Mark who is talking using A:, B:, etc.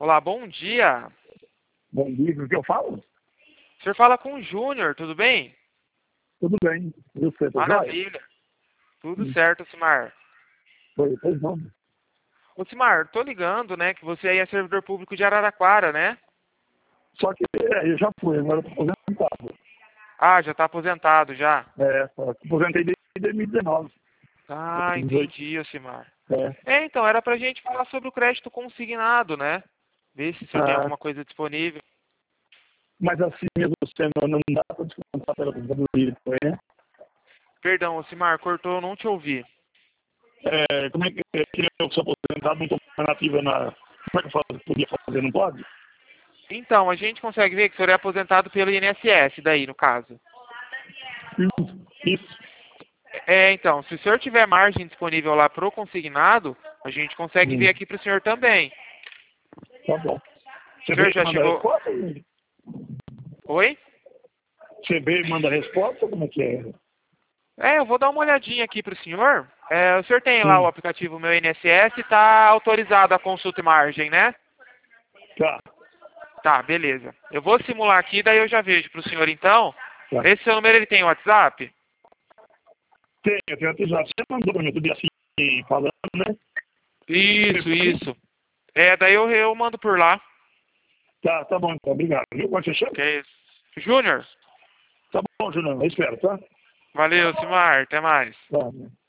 A: Olá, bom dia.
B: Bom dia, o que eu falo?
A: O senhor fala com o Júnior, tudo bem?
B: Tudo bem. E você, tá jóia?
A: Maravilha. Tudo certo, Simar.
B: Pois não.
A: Ô, Simar, tô ligando, né, que você aí é servidor público de Araraquara, né?
B: Só que eu já fui, agora eu tô aposentado.
A: Ah, já tá aposentado já?
B: Aposentei desde 2019.
A: Ah,
B: 2018.
A: entendi, ô Simar.
B: É.
A: Então, era pra gente falar sobre o crédito consignado, né? Ver se o senhor tem
B: Ah,
A: alguma coisa disponível.
B: mas assim mesmo você não dá para descontar pela aposentadoria, né?
A: Perdão, ô Simar, cortou, eu não te ouvi.
B: Como é que eu sou aposentado, não estou mais nativa na... Como é que eu podia fazer, não pode?
A: Então, a gente consegue ver que o senhor é aposentado pelo INSS, daí, no caso.
B: Isso.
A: Então, se o senhor tiver margem disponível lá pro consignado, a gente consegue ver aqui pro senhor também.
B: Tá bom.
A: O
B: Você
A: senhor
B: veio e
A: já
B: manda a
A: chegou...
B: resposta?
A: Oi?
B: Você veio e manda a resposta? Como é que é?
A: Eu vou dar uma olhadinha aqui pro senhor. O senhor tem lá o
B: Sim.
A: aplicativo Meu INSS e tá autorizado a consulta e margem, né?
B: Tá.
A: Tá, beleza. Eu vou simular aqui, daí eu já vejo pro senhor então.
B: Tá.
A: Esse seu número, ele tem WhatsApp?
B: Eu tenho avisado. Você mandou para mim tudo assim, falando, né?
A: Isso. Daí eu mando por lá.
B: Tá bom, então. Obrigado. Viu? Pode fechar?
A: Que é isso. Júnior,
B: Tá bom, Julião. Eu espero, tá?
A: valeu, Simar, até mais.
B: Tá.